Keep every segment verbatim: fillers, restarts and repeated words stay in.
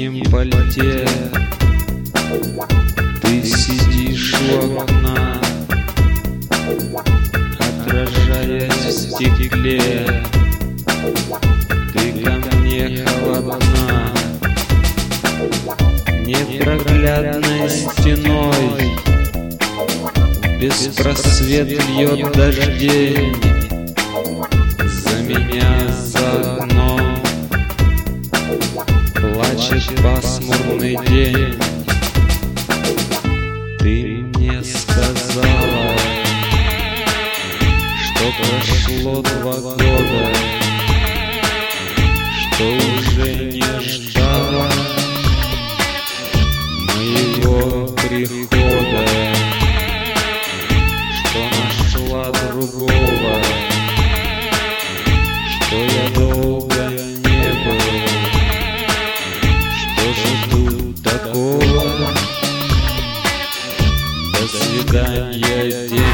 синем пальте. Ты сидишь у окна, отражаясь в стекле. Ты ко мне холодна, непроглядной стеной. Беспросвет льет дождей за меня за окном. Плачет пасмурный день. Ты мне сказала, что прошло два года, что уже не ждала моего прихода, что нашла другого, что я долго не был, что же тут такого. До свидания тебе.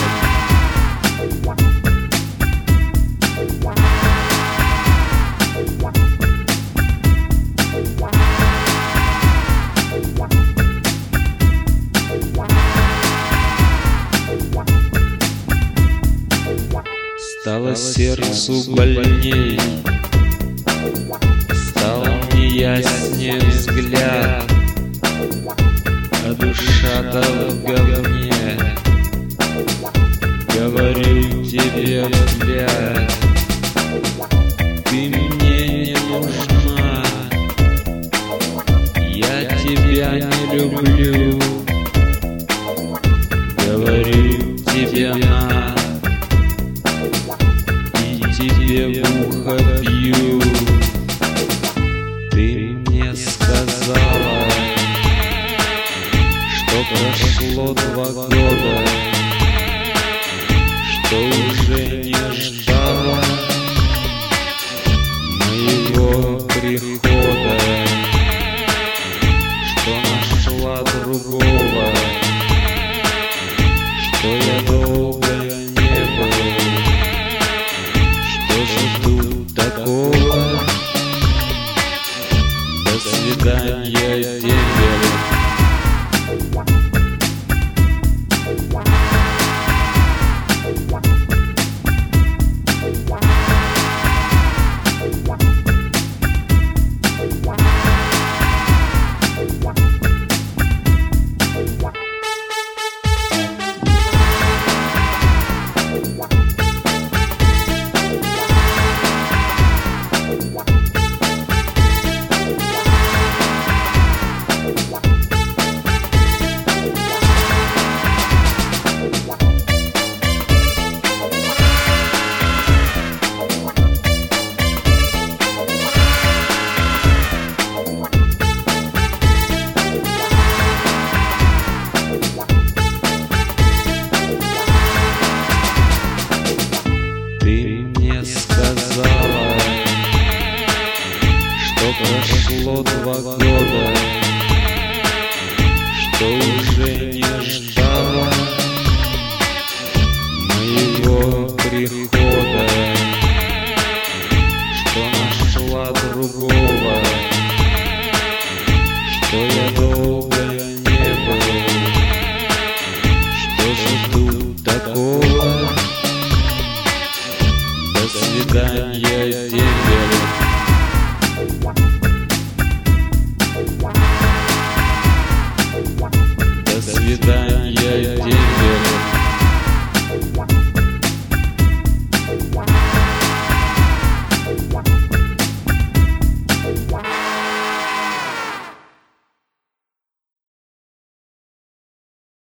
Стало сердцу больней, стал неяснее взгляд, а душа-то в говне. Говорю тебе, блядь, ты мне не нужна, я тебя не люблю. Говорю тебе на, тебе в ухо бью. Ты мне сказала, что прошло два года, что уже не ждала моего прихода, что нашла другого, что я долго не был. Что же тут такого? До свидания тебе. Прошло два года,